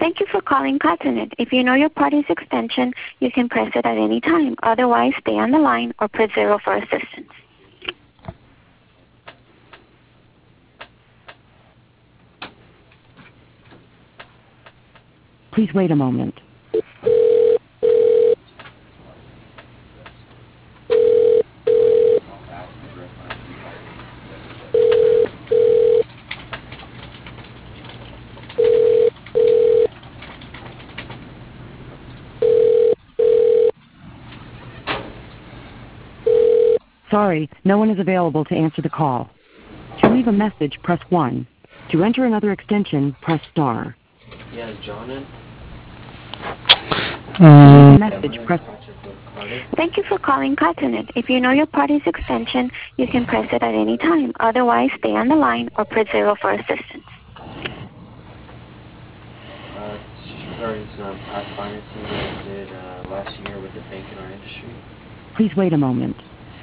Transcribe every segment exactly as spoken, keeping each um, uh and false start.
Thank you for calling Cottonet. If you know your party's extension, you can press it at any time. Otherwise, stay on the line or press zero for assistance. Please wait a moment. Sorry, no one is available to answer the call. To leave a message, press one. To enter another extension, press star. Yeah, is John in? To leave a message, press... Thank you for calling Cottonet. If you know your party's extension, you can press it at any time. Otherwise, stay on the line or press zero for assistance. Uh, it's just regarding some past financing that we did uh, last year with the bank in our industry. Please wait a moment.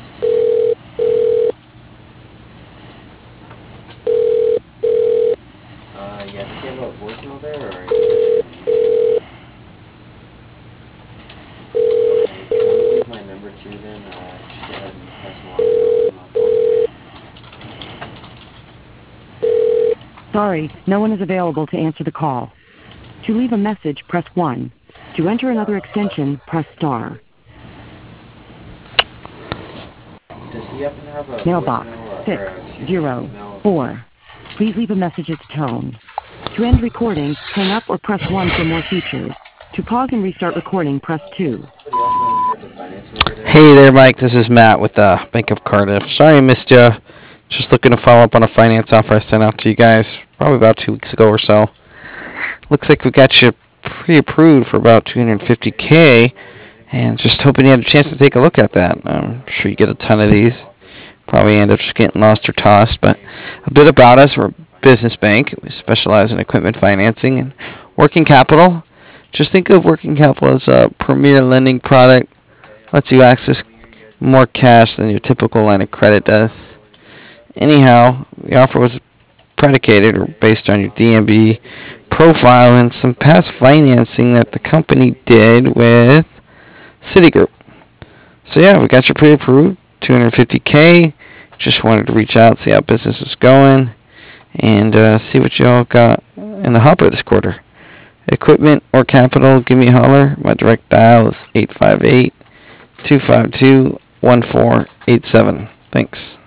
Uh, yeah, does he have a voicemail there, or? Okay, if you want to leave my number too, then uh, just go ahead and pass along to my phone. Sorry, no one is available to answer the call. To leave a message, press one. To enter another extension, press star. Does he happen to have a Mailbox voicemail or, six or a, excuse zero me, email? four. Please leave a message at the tone. To end recording, hang up or press one for more features. To pause and restart recording, press two. Hey there, Mike. This is Matt with the Bank of Cardiff. Sorry I missed you. Just looking to follow up on a finance offer I sent out to you guys probably about two weeks ago or so. Looks like we got you pre-approved for about two hundred fifty K, and just hoping you had a chance to take a look at that. I'm sure you get a ton of these. Probably end up just getting lost or tossed, but a bit about us. We're a business bank. We specialize in equipment financing and working capital. Just think of working capital as a premier lending product. Lets you access more cash than your typical line of credit does. Anyhow, the offer was predicated or based on your D M B profile and some past financing that the company did with Citigroup. So yeah, we got you pre-approved, two hundred fifty K. Just wanted to reach out, see how business was going, and uh, see what y'all got in the hopper this quarter. Equipment or capital, give me a holler. My direct dial is eight five eight, two five two, one four eight seven. Thanks.